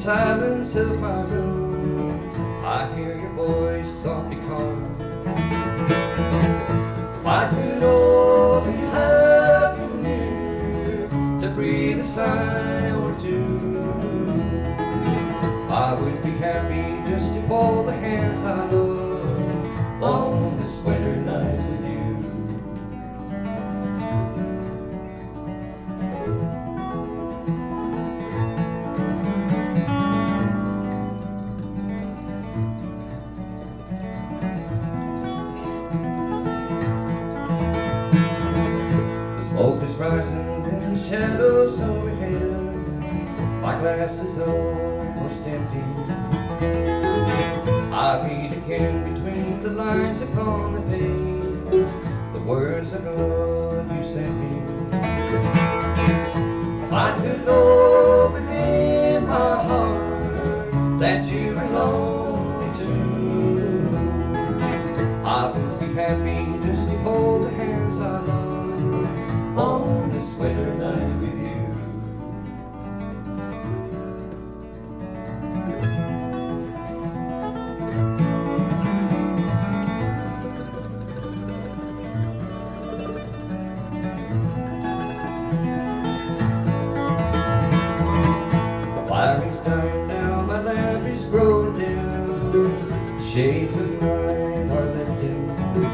silence of my room, I hear your voice softly calling. If I could only have you near to breathe a sigh or two, I would be happy just to hold the hands I love on this winter night with you. Smoke is rising in the shadows overhead. My glass is almost empty. I read again between the lines upon the page the words of love you sent me. If I could know within my heart that you were lonely too, I would be happy just to hold the hands I love on this winter night with you. The fire is dying down, my lamp is growing dim, the shades of night are lifting.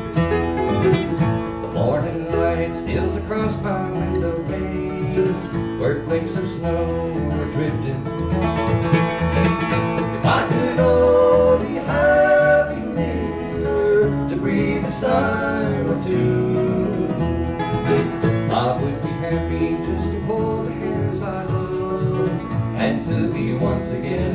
The morning light steals across my window pane where flakes of snow are drifting. If I could only have you near to breathe a sigh or two, I would be happy just to hold the hands I love and to be once again